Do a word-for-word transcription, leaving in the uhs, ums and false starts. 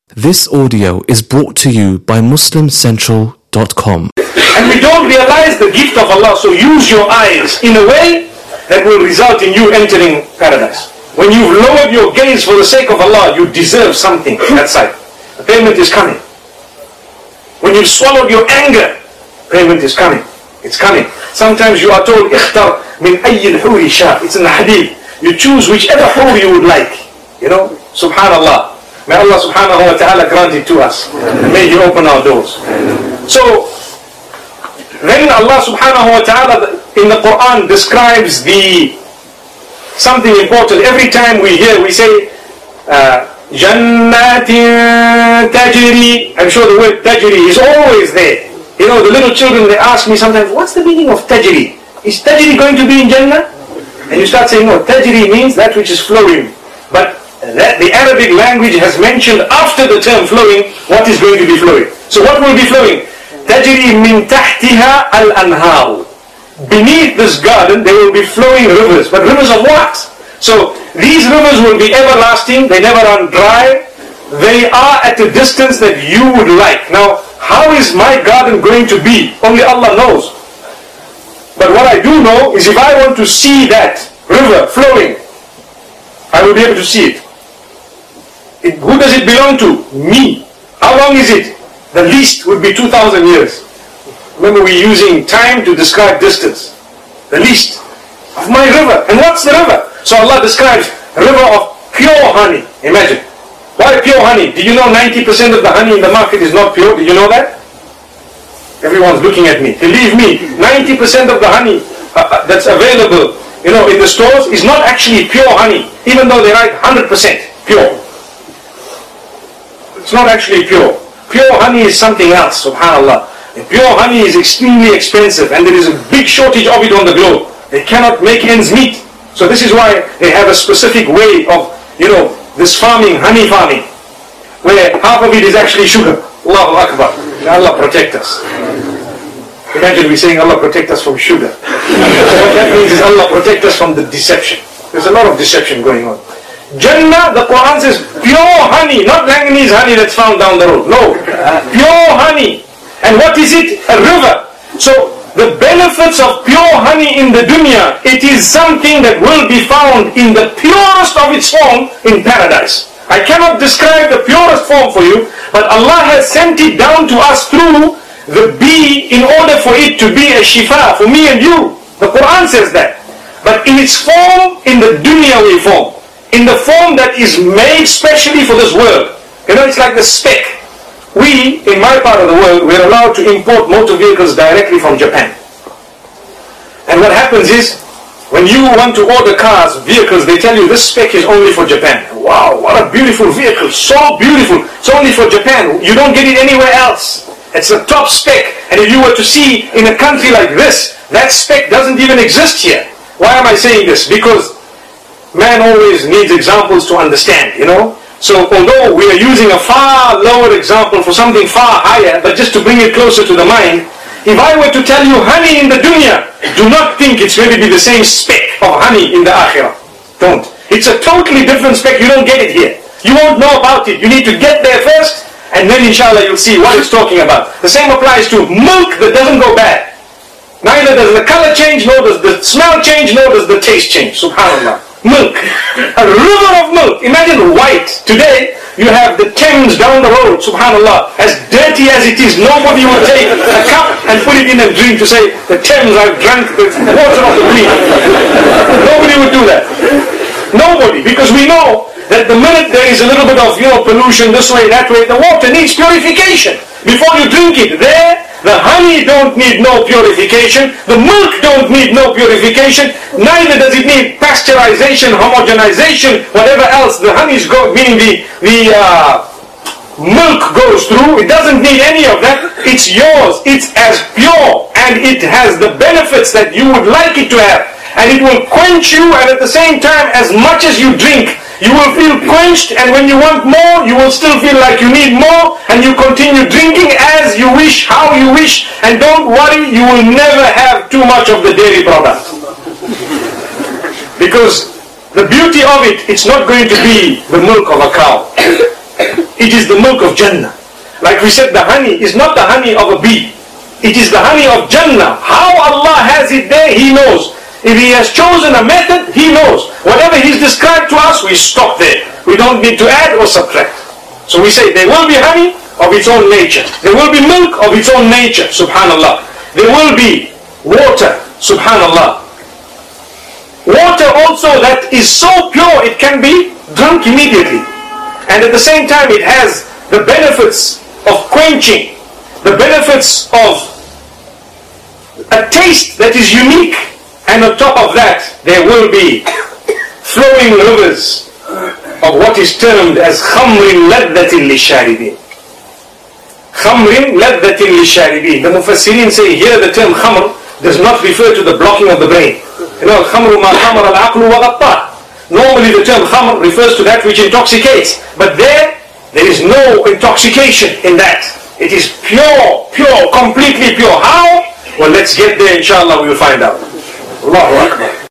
This audio is brought to you by Muslim Central dot com. And we don't realize the gift of Allah, so use your eyes in a way that will result in you entering paradise. When you've lowered your gaze for the sake of Allah, you deserve something that side. The payment is coming. When you've swallowed your anger, payment is coming. It's coming. Sometimes you are told, اختر من أي الحور شاء. It's in the hadith. You choose whichever hur you would like. You know, subhanallah. May Allah subhanahu wa ta'ala grant it to us. And may He open our doors. So, then Allah subhanahu wa ta'ala in the Quran describes the something important. Every time we hear, we say, Jannatin tajri. I'm sure the word tajri is always there. You know, the little children, they ask me sometimes, what's the meaning of tajri? Is tajri going to be in Jannah? And you start saying, no, tajri means that which is flowing. But that the Arabic language has mentioned after the term flowing, what is going to be flowing. So what will be flowing? Tajri min tahtiha al-anhar. Beneath this garden, there will be flowing rivers. But rivers of what? So these rivers will be everlasting. They never run dry. They are at a distance that you would like. Now, how is my garden going to be? Only Allah knows. But what I do know is if I want to see that river flowing, I will be able to see it. It, who does it belong to? Me. How long is it? The least would be two thousand years. Remember, we're using time to describe distance. The least of my river. And what's the river? So Allah describes a river of pure honey. Imagine. Why pure honey? Do you know ninety percent of the honey in the market is not pure? Did you know that? Everyone's looking at me. Believe me, ninety percent of the honey uh, that's available, you know, in the stores is not actually pure honey. Even though they write one hundred percent pure. It's not actually pure. Pure honey is something else, subhanAllah. And pure honey is extremely expensive and there is a big shortage of it on the globe. They cannot make ends meet. So this is why they have a specific way of, you know, this farming, honey farming, where half of it is actually sugar. Allahu Akbar. Allah protect us. Imagine we saying Allah protect us from sugar. What that means is Allah protect us from the deception. There's a lot of deception going on. Jannah, the Quran says, pure honey, not manganese honey that's found down the road. No, pure honey. And what is it? A river. So the benefits of pure honey in the dunya, it is something that will be found in the purest of its form in paradise. I cannot describe the purest form for you, but Allah has sent it down to us through the bee in order for it to be a shifa for me and you. The Quran says that. But in its form, in the dunyawi form, in the form that is made specially for this world. You know, it's like the speck. We, in my part of the world, we're allowed to import motor vehicles directly from Japan. And what happens is, when you want to order cars, vehicles, they tell you this spec is only for Japan. Wow, what a beautiful vehicle, so beautiful. It's only for Japan. You don't get it anywhere else. It's the top spec. And if you were to see in a country like this, that spec doesn't even exist here. Why am I saying this? Because man always needs examples to understand, you know. So although we are using a far lower example for something far higher, but just to bring it closer to the mind, if I were to tell you honey in the dunya, do not think it's going to be the same speck of honey in the akhirah. Don't. It's a totally different speck. You don't get it here. You won't know about it. You need to get there first, and then inshallah you'll see what it's talking about. The same applies to milk that doesn't go bad. Neither does the color change, nor does the smell change, nor does the taste change. Subhanallah. Milk. A river of milk. Imagine white. Today, you have the Thames down the road, subhanallah. As dirty as it is, nobody would take a cup and put it in a drink to say, the Thames, I've drank the water of the green. Nobody would do that. Nobody. Because we know that the minute there is a little bit of, you know, pollution this way, that way, the water needs purification. Before you drink it, there, the honey don't need no purification, the milk don't need no purification, neither does it need pasteurization, homogenization, whatever else the honey's go, meaning the, the uh, milk goes through. It doesn't need any of that. It's yours. It's as pure and it has the benefits that you would like it to have. And it will quench you, and at the same time, as much as you drink, you will feel quenched, and when you want more, you will still feel like you need more, and you continue drinking as you wish, how you wish, and don't worry, you will never have too much of the dairy product. Because the beauty of it, it's not going to be the milk of a cow. It is the milk of Jannah. Like we said, the honey is not the honey of a bee. It is the honey of Jannah. How Allah has it there, He knows. If He has chosen a method, He knows. Whatever He's described to us, we stop there. We don't need to add or subtract. So we say there will be honey of its own nature. There will be milk of its own nature, subhanallah. There will be water, subhanallah. Water also that is so pure it can be drunk immediately. And at the same time it has the benefits of quenching, the benefits of a taste that is unique. And on top of that, there will be flowing rivers of what is termed as khamrin ladhatin lisharibin. Khamrin ladhatin lisharibin. The Mufassirin say here the term khamr does not refer to the blocking of the brain. You know, khamru ma khamar al-aqlu wa ghattah. Normally the term khamr refers to that which intoxicates. But there, there is no intoxication in that. It is pure, pure, completely pure. How? Well, let's get there, inshallah, we will find out. Allahu Akbar.